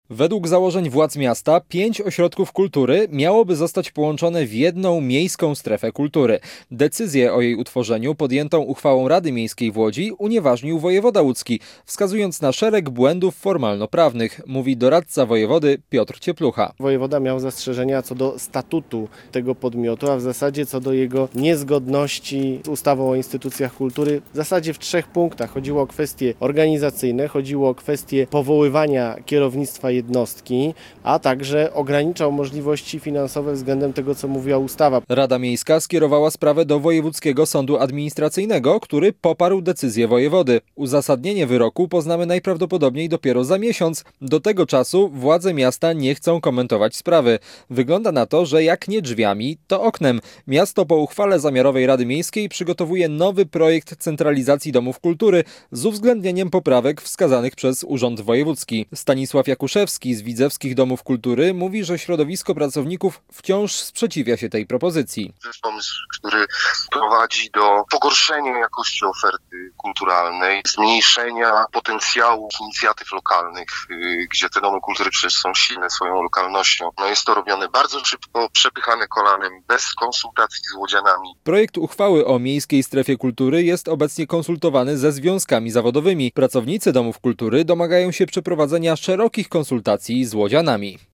Według założeń władz miasta 5 ośrodków kultury miałoby zostać połączone w jedną miejską strefę kultury. Decyzję o jej utworzeniu podjętą uchwałą Rady Miejskiej w Łodzi unieważnił wojewoda łódzki, wskazując na szereg błędów formalno-prawnych, mówi doradca wojewody Piotr Cieplucha. Wojewoda miał zastrzeżenia co do statutu tego podmiotu, a w zasadzie co do jego niezgodności z ustawą o instytucjach kultury. W zasadzie w 3 punktach. Chodziło o kwestie organizacyjne, chodziło o kwestie powoływania kierownictwa jednostki, a także ograniczał możliwości finansowe względem tego, co mówiła ustawa. Rada Miejska skierowała sprawę do Wojewódzkiego Sądu Administracyjnego, który poparł decyzję wojewody. Uzasadnienie wyroku poznamy najprawdopodobniej dopiero za miesiąc. Do tego czasu władze miasta nie chcą komentować sprawy. Wygląda na to, że jak nie drzwiami, to oknem. Miasto po uchwale zamiarowej Rady Miejskiej przygotowuje nowy projekt centralizacji domów kultury z uwzględnieniem poprawek wskazanych przez Urząd Wojewódzki. Stanisław Jakuszewski z Widzewskich Domów Kultury mówi, że środowisko pracowników wciąż sprzeciwia się tej propozycji. To jest pomysł, który prowadzi do pogorszenia jakości oferty kulturalnej, zmniejszenia potencjału inicjatyw lokalnych, gdzie te domy kultury przecież są silne swoją lokalnością. Jest to robione bardzo szybko, przepychane kolanem, bez konsultacji z łodzianami. Projekt uchwały o miejskiej strefie kultury jest obecnie konsultowany ze związkami zawodowymi. Pracownicy domów kultury domagają się przeprowadzenia szerokich konsultacji z łodzianami.